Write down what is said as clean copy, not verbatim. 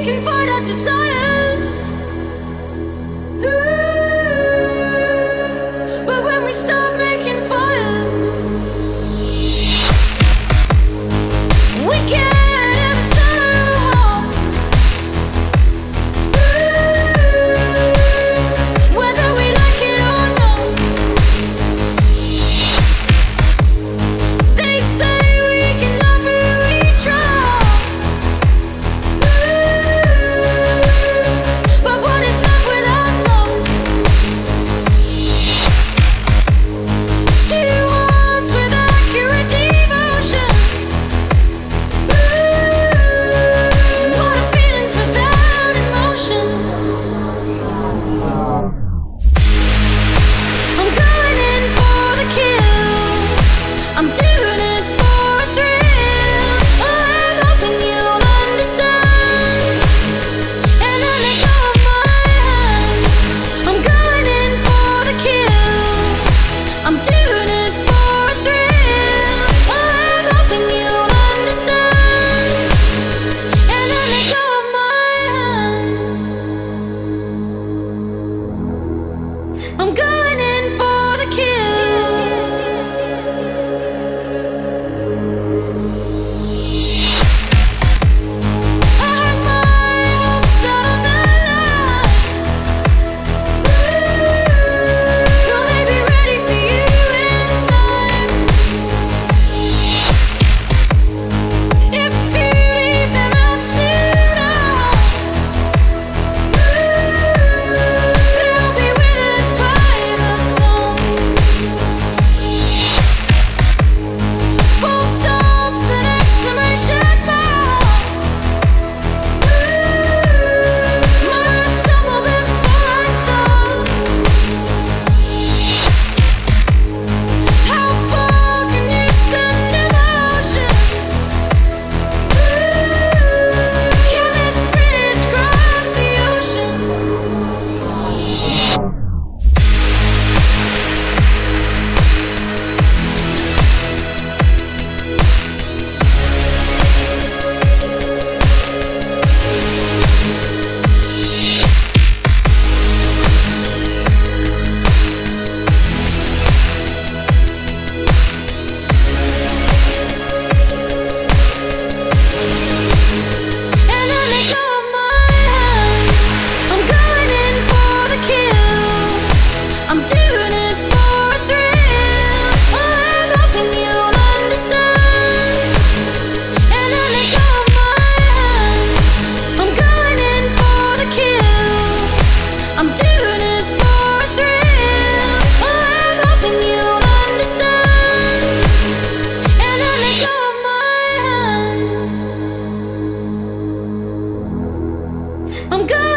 can fight our desires. Ooh, but when we start making fires, we get ever so hot. Ooh, whether we like it or not. They say we can love who we trust. But what is love without love? Two worlds with accurate devotions. What are feelings without emotions? I'm going in for the kill. I'm doing it for a thrill. I'm hoping you'll understand. And I let go of my hand. I'm going in for the kill. I'm doing it for a thrill. I'm hoping you'll understand. And I let go of my hand. I'm going in for the kill. I hung my hopes out on the line. Will they be ready for you in time? If you leave them out tonight, they'll be withered by the sun. Full stops and exclamation marks. My words stumble before I start. How far can you send emotions? Can this bridge cross the ocean? And I let go of my hand. I'm going in for the kill. I'm doing it for a thrill. I'm hoping you'll understand. And I let go of my hand. I'm going in for the kill. I'm doing it for a thrill. I'm hoping you'll understand. And I let go of my hand. I'm going